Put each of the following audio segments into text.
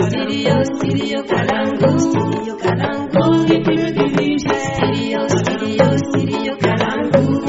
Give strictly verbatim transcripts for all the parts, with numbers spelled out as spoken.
Studio, studio Kalangu. Studio Kalangu. Studio, studio, studio Kalangu.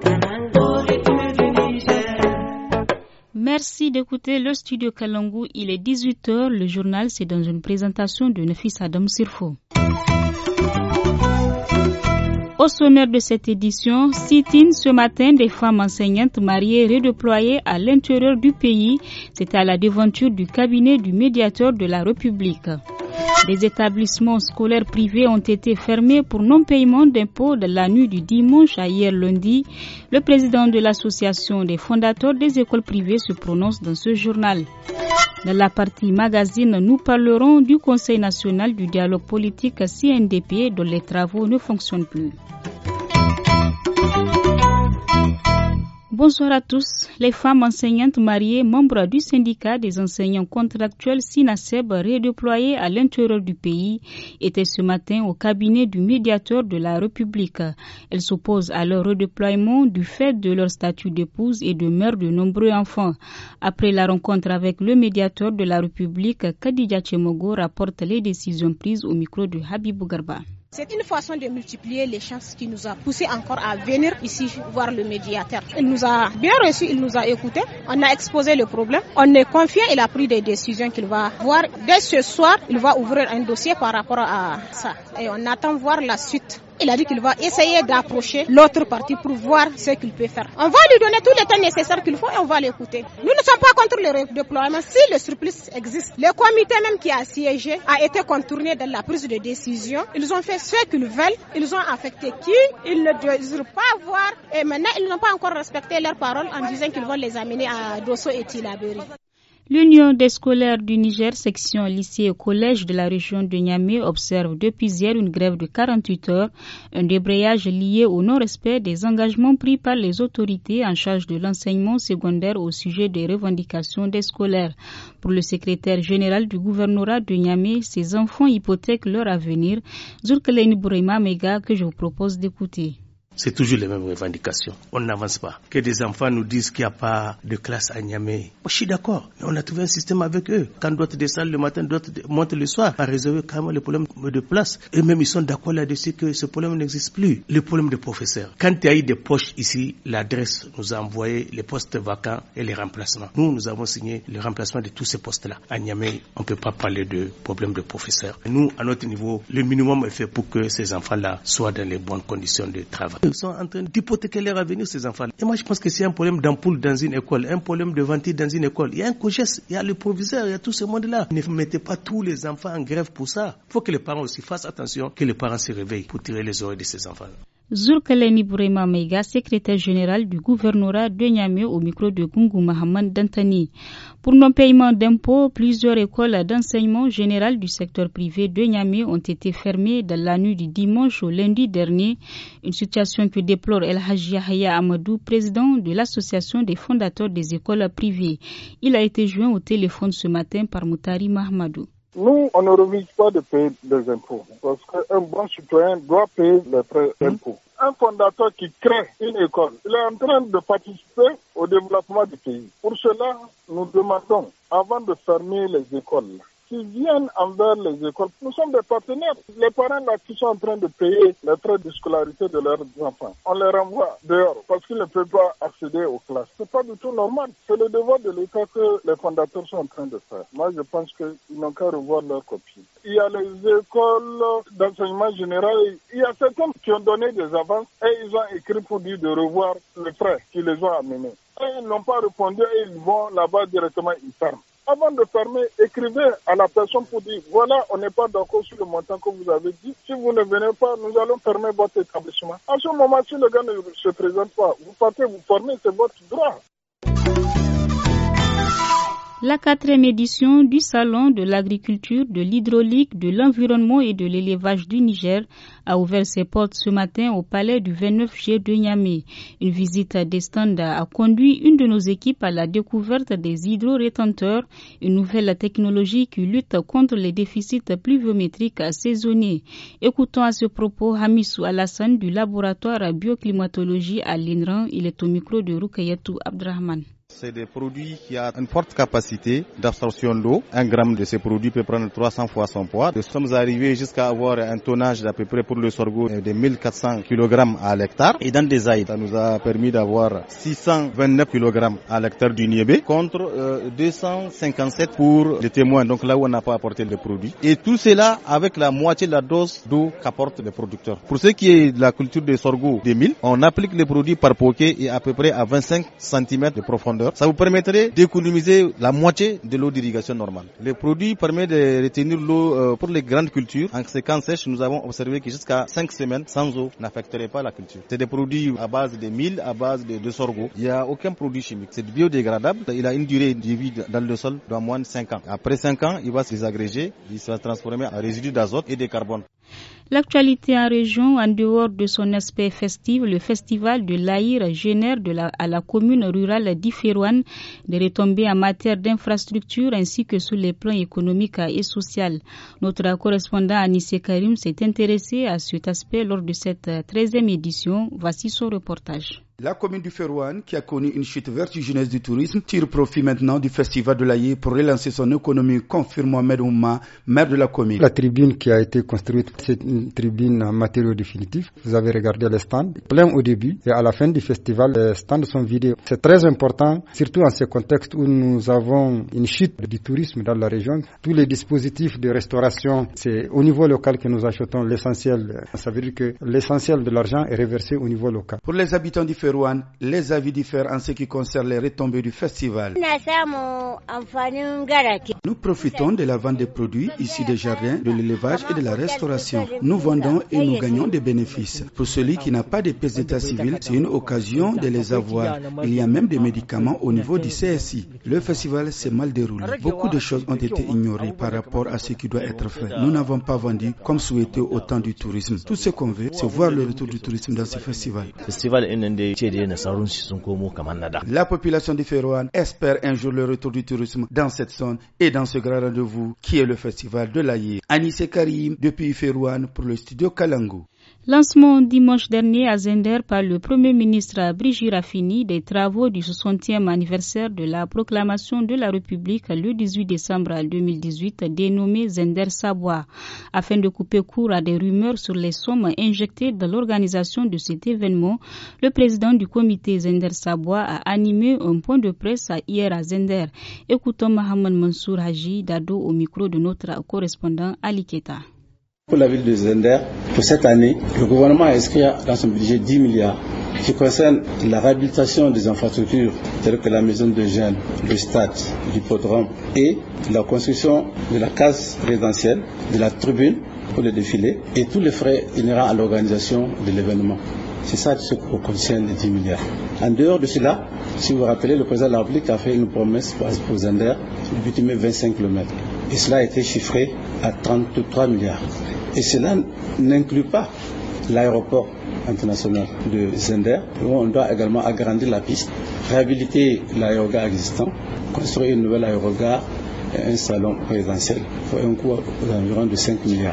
Merci d'écouter le Studio Kalangu. Il est dix-huit heures. Le journal, c'est dans une présentation de Nafis Adam Sirfo. Au sommaire de cette édition, sit-in ce matin des femmes enseignantes mariées redéployées à l'intérieur du pays. C'était à la devanture du cabinet du médiateur de la République. Les établissements scolaires privés ont été fermés pour non-paiement d'impôts de la nuit du dimanche à hier lundi. Le président de l'association des fondateurs des écoles privées se prononce dans ce journal. Dans la partie magazine, nous parlerons du Conseil national du dialogue politique C N D P dont les travaux ne fonctionnent plus. Bonsoir à tous. Les femmes enseignantes mariées, membres du syndicat des enseignants contractuels SINASEB redéployées à l'intérieur du pays, étaient ce matin au cabinet du médiateur de la République. Elles s'opposent à leur redéploiement du fait de leur statut d'épouse et de mère de nombreux enfants. Après la rencontre avec le médiateur de la République, Khadija Tchemogo rapporte les décisions prises au micro de Habibou Garba. C'est une façon de multiplier les chances qui nous a poussé encore à venir ici voir le médiateur. Il nous a bien reçus, il nous a écoutés, on a exposé le problème, on est confiant, il a pris des décisions qu'il va voir. Dès ce soir, il va ouvrir un dossier par rapport à ça et on attend voir la suite. Il a dit qu'il va essayer d'approcher l'autre partie pour voir ce qu'il peut faire. On va lui donner tout le temps nécessaire qu'il faut et on va l'écouter. Nous ne sommes pas contre le redéploiement si le surplus existe. Le comité même qui a siégé a été contourné dans la prise de décision. Ils ont fait ce qu'ils veulent. Ils ont affecté qui ils ne désirent pas voir. Et maintenant, ils n'ont pas encore respecté leurs paroles en disant qu'ils vont les amener à Dosso et Tilaberi. L'Union des scolaires du Niger, section lycée et collège de la région de Niamey, observe depuis hier une grève de quarante-huit heures, un débrayage lié au non-respect des engagements pris par les autorités en charge de l'enseignement secondaire au sujet des revendications des scolaires. Pour le secrétaire général du gouvernorat de Niamey, ces enfants hypothèquent leur avenir. Zulkaleni Bourema Mega, que je vous propose d'écouter. C'est toujours les mêmes revendications. On n'avance pas. Que des enfants nous disent qu'il n'y a pas de classe à Niamey. Je suis d'accord, mais on a trouvé un système avec eux. Quand d'autres descendent le matin, d'autres montent le soir, à résoudre carrément le problème de place. Et même ils sont d'accord là-dessus que ce problème n'existe plus. Le problème des professeurs. Quand il y a eu des poches ici, l'adresse nous a envoyé les postes vacants et les remplacements. Nous, nous avons signé le remplacement de tous ces postes-là. À Niamey, on ne peut pas parler de problème de professeurs. Nous, à notre niveau, le minimum est fait pour que ces enfants-là soient dans les bonnes conditions de travail. Ils sont en train d'hypothéquer leur avenir, ces enfants. Et moi, je pense que c'est un problème d'ampoule dans une école, un problème de ventile dans une école. Il y a un COGES, il y a le proviseur, il y a tout ce monde-là. Ne mettez pas tous les enfants en grève pour ça. Il faut que les parents aussi fassent attention, que les parents se réveillent pour tirer les oreilles de ces enfants-là. Zulkaleni Bourema Meiga, secrétaire général du gouvernorat de Niamey au micro de Gungu Mahaman Dantani. Pour non-paiement d'impôts, plusieurs écoles d'enseignement général du secteur privé de Niamey ont été fermées dans la nuit du dimanche au lundi dernier, une situation que déplore El Hadji Yahya Amadou, président de l'association des fondateurs des écoles privées. Il a été joint au téléphone ce matin par Moutari Mahamadou. Nous, on ne refuse pas de payer des impôts parce qu'un bon citoyen doit payer les frais d'impôts. Un fondateur qui crée une école, il est en train de participer au développement du pays. Pour cela, nous demandons, avant de fermer les écoles, qui viennent envers les écoles. Nous sommes des partenaires. Les parents là qui sont en train de payer les frais de scolarité de leurs enfants, on les renvoie dehors parce qu'ils ne peuvent pas accéder aux classes. C'est pas du tout normal. C'est le devoir de l'État que les fondateurs sont en train de faire. Moi, je pense qu'ils n'ont qu'à revoir leurs copies. Il y a les écoles d'enseignement général. Il y a certains qui ont donné des avances et ils ont écrit pour dire de revoir les frais qui les ont amenés. Et ils n'ont pas répondu et ils vont là-bas directement, ils ferment. Avant de fermer, écrivez à la personne pour dire voilà, on n'est pas d'accord sur le montant que vous avez dit. Si vous ne venez pas, nous allons fermer votre établissement. À ce moment, si le gars ne se présente pas, vous partez, vous formez, c'est votre droit. La quatrième édition du Salon de l'agriculture, de l'hydraulique, de l'environnement et de l'élevage du Niger a ouvert ses portes ce matin au palais du vingt-neuf juillet de Niamey. Une visite des stands a conduit une de nos équipes à la découverte des hydro-rétenteurs, une nouvelle technologie qui lutte contre les déficits pluviométriques saisonniers. Écoutons à ce propos Hamissou Alassane du laboratoire bioclimatologie à l'INRAN. Il est au micro de Rukayatou Abdrahman. c'est des produits qui ont une forte capacité d'absorption d'eau. Un gramme de ces produits peut prendre trois cents fois son poids. Nous sommes arrivés jusqu'à avoir un tonnage d'à peu près pour le sorgho de mille quatre cents kilogrammes à l'hectare. Et dans des aides, ça nous a permis d'avoir six cent vingt-neuf kilogrammes à l'hectare du niébé contre euh, deux cent cinquante-sept pour les témoins, donc là où on n'a pas apporté le produit. Et tout cela avec la moitié de la dose d'eau qu'apportent les producteurs. Pour ce qui est de la culture de sorgho des milles, on applique les produits par poquet et à peu près à vingt-cinq centimètres de profondeur. Ça vous permettrait d'économiser la moitié de l'eau d'irrigation normale. Le produit permet de retenir l'eau euh, pour les grandes cultures. En séquence sèche, nous avons observé que jusqu'à cinq semaines sans eau n'affecterait pas la culture. C'est des produits à base de milles, à base de, de sorgho. Il n'y a aucun produit chimique. C'est biodégradable. Il a une durée de vie dans le sol d'au moins cinq ans. Après cinq ans, il va se désagréger, il va se transformer en résidus d'azote et de carbone. L'actualité en région, en dehors de son aspect festif, le festival de l'Aïr génère de la, à la commune rurale d'Iferouane des retombées en matière d'infrastructures ainsi que sur les plans économiques et social. Notre correspondant Anissé Karim s'est intéressé à cet aspect lors de cette treizième édition. Voici son reportage. La commune du Ferrouane, qui a connu une chute vertigineuse du tourisme, tire profit maintenant du festival de l'Aïr pour relancer son économie, confirme Mohamed Ouma, maire de la commune. La tribune qui a été construite, c'est une tribune en matériaux définitifs. Vous avez regardé les stands, plein au début, et à la fin du festival, les stands sont vidés. C'est très important, surtout en ce contexte où nous avons une chute du tourisme dans la région. Tous les dispositifs de restauration, c'est au niveau local que nous achetons l'essentiel. Ça veut dire que l'essentiel de l'argent est reversé au niveau local. Pour les habitants du Ferrouane, les avis diffèrent en ce qui concerne les retombées du festival. Nous profitons de la vente des produits issus des jardins, de l'élevage et de la restauration. Nous vendons et nous gagnons des bénéfices. Pour celui qui n'a pas de pièces d'état civil, c'est une occasion de les avoir. Il y a même des médicaments au niveau du C S I. Le festival s'est mal déroulé. Beaucoup de choses ont été ignorées par rapport à ce qui doit être fait. Nous n'avons pas vendu comme souhaité au temps du tourisme. Tout ce qu'on veut, c'est voir le retour du tourisme dans ce festival. La population du Ferrouane espère un jour le retour du tourisme dans cette zone et dans ce grand rendez-vous qui est le festival de l'Aïr. Anissé Karim depuis Ferrouane pour le studio Kalangu. Lancement dimanche dernier à Zender par le Premier ministre Brigitte Raffini des travaux du soixantième anniversaire de la proclamation de la République le dix-huit décembre deux mille dix-huit dénommé Zender Sabois. Afin de couper court à des rumeurs sur les sommes injectées dans l'organisation de cet événement, le président du comité Zender Sabois a animé un point de presse hier à Zender. Écoutons Mohamed Mansour Haji Dado au micro de notre correspondant Ali Keta. Pour la ville de Zender, pour cette année, le gouvernement a inscrit dans son budget dix milliards qui concerne la réhabilitation des infrastructures telles que la maison de jeunes, le stade, l'hippodrome et la construction de la case résidentielle, de la tribune pour le défilé et tous les frais inhérents à l'organisation de l'événement. C'est ça ce qui concerne les dix milliards. En dehors de cela, si vous vous rappelez, le président de la République a fait une promesse pour Zender de bitumer vingt-cinq kilomètres. Et cela a été chiffré à trente-trois milliards. Et cela n'inclut pas l'aéroport international de Zender, où on doit également agrandir la piste, réhabiliter l'aérogare existant, construire une nouvelle aérogare et un salon présidentiel pour un coût d'environ de cinq milliards.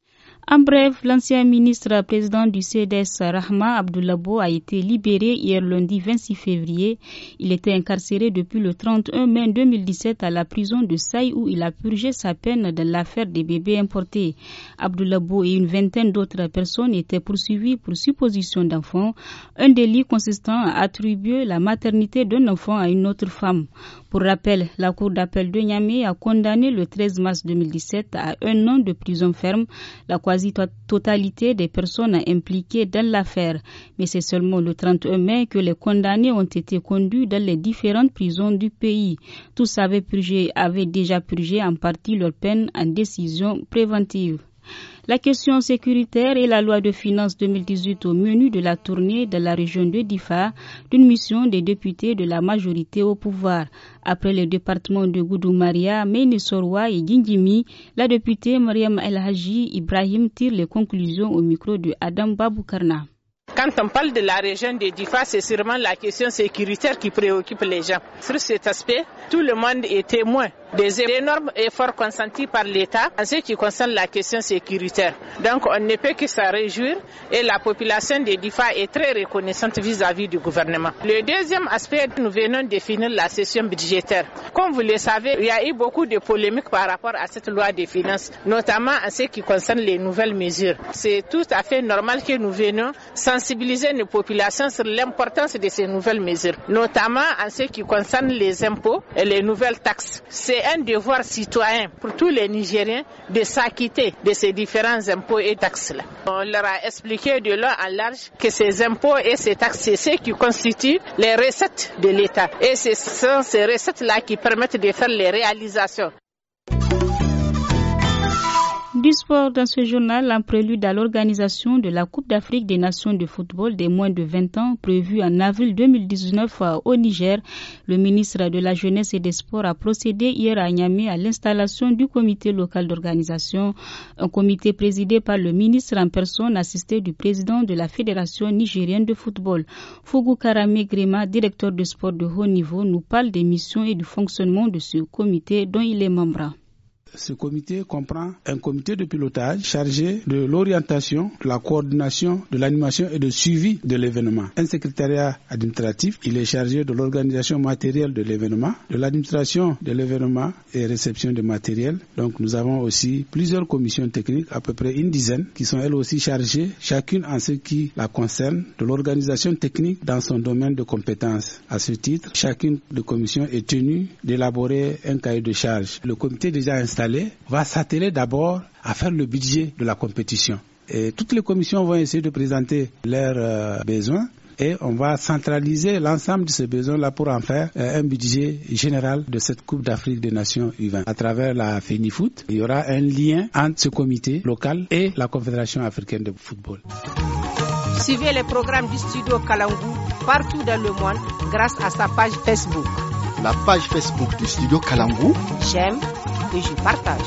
En bref, l'ancien ministre président du C D S, Rahma Abdoulabo, a été libéré hier lundi vingt-six février. Il était incarcéré depuis le trente et un mai deux mille dix-sept à la prison de Saï où il a purgé sa peine dans l'affaire des bébés importés. Abdoulabo et une vingtaine d'autres personnes étaient poursuivis pour supposition d'enfants, un délit consistant à attribuer la maternité d'un enfant à une autre femme. Pour rappel, la Cour d'appel de Niamey a condamné le treize mars deux mille dix-sept à un an de prison ferme la quasi-totalité des personnes impliquées dans l'affaire. Mais c'est seulement le trente et un mai que les condamnés ont été conduits dans les différentes prisons du pays. Tous avaient purgé, avaient déjà purgé en partie leur peine en décision préventive. La question sécuritaire et la loi de finances deux mille dix-huit au menu de la tournée de la région de Difa d'une mission des députés de la majorité au pouvoir. Après les départements de Goudou-Maria, Méné-Soroa et Gingimi, la députée Mariam El Haji Ibrahim tire les conclusions au micro de Adam Baboukarna. Quand on parle de la région de Difa, c'est sûrement la question sécuritaire qui préoccupe les gens. Sur cet aspect, tout le monde est témoin des énormes efforts consentis par l'État en ce qui concerne la question sécuritaire. Donc on ne peut que s'en réjouir et la population de Difa est très reconnaissante vis-à-vis du gouvernement. Le deuxième aspect, nous venons de finir la session budgétaire. Comme vous le savez, il y a eu beaucoup de polémiques par rapport à cette loi des finances, notamment en ce qui concerne les nouvelles mesures. C'est tout à fait normal que nous venions sensibiliser nos populations sur l'importance de ces nouvelles mesures, notamment en ce qui concerne les impôts et les nouvelles taxes. C'est un devoir citoyen pour tous les Nigériens de s'acquitter de ces différents impôts et taxes-là. On leur a expliqué de long en large que ces impôts et ces taxes, c'est ce qui constituent les recettes de l'État. Et ce sont ces recettes-là qui permettent de faire les réalisations. Du sport dans ce journal, en prélude à l'organisation de la Coupe d'Afrique des Nations de football des moins de vingt ans prévue en avril deux mille dix-neuf au Niger, le ministre de la Jeunesse et des Sports a procédé hier à Niamey à l'installation du comité local d'organisation, un comité présidé par le ministre en personne assisté du président de la Fédération nigérienne de football. Fougou Karame Grima, directeur de sport de haut niveau, nous parle des missions et du fonctionnement de ce comité dont il est membre. Ce comité comprend un comité de pilotage chargé de l'orientation, de la coordination, de l'animation et de suivi de l'événement. Un secrétariat administratif, il est chargé de l'organisation matérielle de l'événement, de l'administration de l'événement et réception de matériel. Donc nous avons aussi plusieurs commissions techniques, à peu près une dizaine, qui sont elles aussi chargées, chacune en ce qui la concerne, de l'organisation technique dans son domaine de compétences. À ce titre, chacune des commissions est tenue d'élaborer un cahier de charges. Le comité déjà installé va s'atteler d'abord à faire le budget de la compétition. Et toutes les commissions vont essayer de présenter leurs euh, besoins et on va centraliser l'ensemble de ces besoins-là pour en faire euh, un budget général de cette Coupe d'Afrique des Nations U vingt. À travers la FENIFOOT, il y aura un lien entre ce comité local et la Confédération africaine de football. Suivez les programmes du studio Kalangou partout dans le monde grâce à sa page Facebook. La page Facebook du studio Kalangou. J'aime et je partage.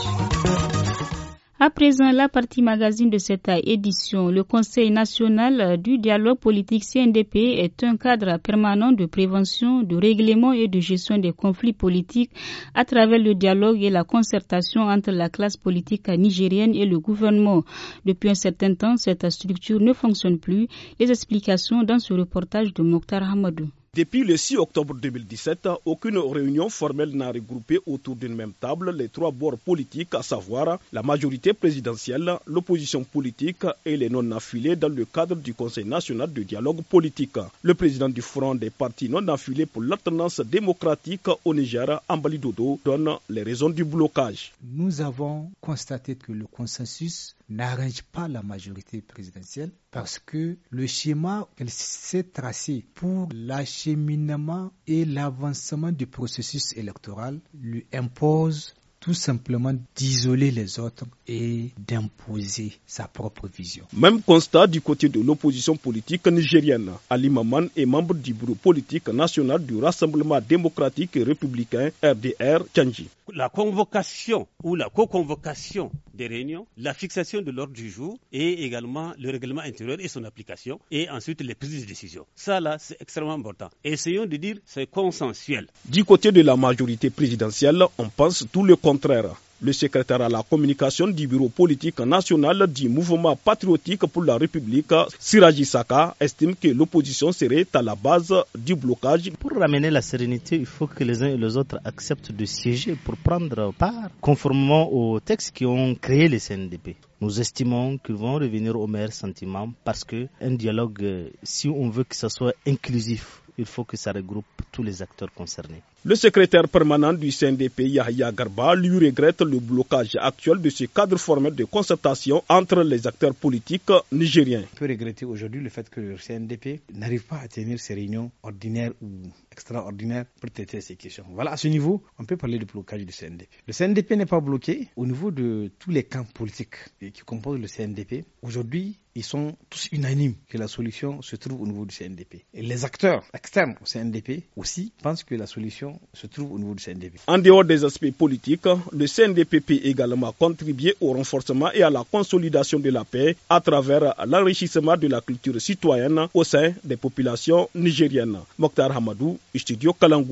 À présent, la partie magazine de cette édition, le Conseil national du dialogue politique C N D P est un cadre permanent de prévention, de règlement et de gestion des conflits politiques à travers le dialogue et la concertation entre la classe politique nigérienne et le gouvernement. Depuis un certain temps, cette structure ne fonctionne plus. Les explications dans ce reportage de Mokhtar Hamadou. Depuis le six octobre deux mille dix-sept, aucune réunion formelle n'a regroupé autour d'une même table les trois bords politiques, à savoir la majorité présidentielle, l'opposition politique et les non-affiliés dans le cadre du Conseil national de dialogue politique. Le président du Front des partis non-affiliés pour l'alternance démocratique au Niger, Ambali Dodo, donne les raisons du blocage. Nous avons constaté que le consensus n'arrange pas la majorité présidentielle parce que le schéma qu'elle s'est tracé pour l'acheminement et l'avancement du processus électoral lui impose tout simplement d'isoler les autres et d'imposer sa propre vision. Même constat du côté de l'opposition politique nigérienne. Ali Maman est membre du bureau politique national du Rassemblement démocratique et républicain R D R Tchandji. La convocation ou la co-convocation des réunions, la fixation de l'ordre du jour et également le règlement intérieur et son application et ensuite les prises de décision. Ça là, c'est extrêmement important. Essayons de dire c'est consensuel. Du côté de la majorité présidentielle, on pense tout le contraire. Le secrétaire à la communication du bureau politique national du mouvement patriotique pour la République, Siraji Saka, estime que l'opposition serait à la base du blocage. Pour ramener la sérénité, il faut que les uns et les autres acceptent de siéger pour prendre part, conformément aux textes qui ont créé les C N D P. Nous estimons qu'ils vont revenir au meilleur sentiment parce qu'un dialogue, si on veut que ce soit inclusif, il faut que ça regroupe tous les acteurs concernés. Le secrétaire permanent du C N D P, Yahya Garba, lui regrette le blocage actuel de ce cadre formel de concertation entre les acteurs politiques nigériens. On peut regretter aujourd'hui le fait que le C N D P n'arrive pas à tenir ses réunions ordinaires ou extraordinaires pour traiter ces questions. Voilà, à ce niveau, on peut parler de blocage du C N D P. Le C N D P n'est pas bloqué au niveau de tous les camps politiques qui composent le C N D P. Aujourd'hui, ils sont tous unanimes que la solution se trouve au niveau du C N D P. Et les acteurs externes au C N D P aussi pensent que la solution se trouve au niveau du C N D P. En dehors des aspects politiques, le C N D P peut également contribuer au renforcement et à la consolidation de la paix à travers l'enrichissement de la culture citoyenne au sein des populations nigériennes. Mokhtar Hamadou, Studio Kalangou.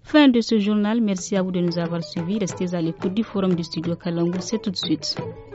Fin de ce journal. Merci à vous de nous avoir suivis. Restez à l'écoute du forum du studio Kalangu. C'est tout de suite.